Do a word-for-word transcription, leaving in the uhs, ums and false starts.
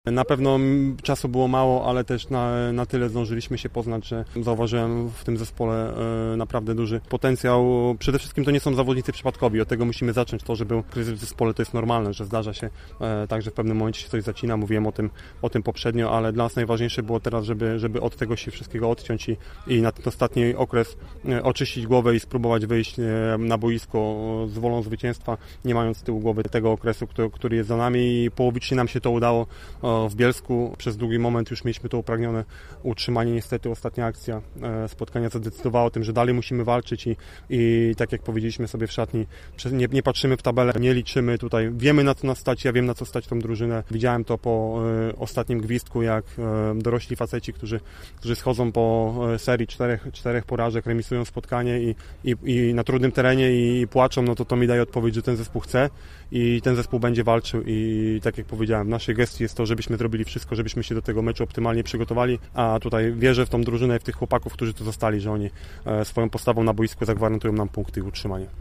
Na pewno czasu było mało, ale też na, na tyle zdążyliśmy się poznać, że zauważyłem w tym zespole e, naprawdę duży potencjał. Przede wszystkim to nie są zawodnicy przypadkowi, od tego musimy zacząć. To, że był kryzys w zespole, to jest normalne, że zdarza się e, tak, że w pewnym momencie się coś zacina. Mówiłem o tym, o tym poprzednio, ale dla nas najważniejsze było teraz, żeby, żeby od tego się wszystkiego odciąć i, i na ten ostatni okres e, oczyścić głowę i spróbować wyjść e, na boisko z wolą zwycięstwa, nie mając z tyłu głowy tego okresu, który, który jest za nami i połowicznie nam się to udało. W Bielsku przez długi moment już mieliśmy to upragnione utrzymanie. Niestety ostatnia akcja spotkania zadecydowała o tym, że dalej musimy walczyć i, i tak jak powiedzieliśmy sobie w szatni, nie, nie patrzymy w tabelę, nie liczymy tutaj. Wiemy, na co nas stać, ja wiem, na co stać tą drużynę. Widziałem to po e, ostatnim gwizdku, jak e, dorośli faceci, którzy, którzy schodzą po e, serii czterech, czterech porażek, remisują spotkanie i, i, i na trudnym terenie i, i płaczą, no to to mi daje odpowiedź, że ten zespół chce i ten zespół będzie walczył i tak jak powiedziałem, w naszej gestii jest to, żebyśmy zrobili wszystko, żebyśmy się do tego meczu optymalnie przygotowali, a tutaj wierzę w tą drużynę i w tych chłopaków, którzy tu zostali, że oni swoją postawą na boisku zagwarantują nam punkty i utrzymanie.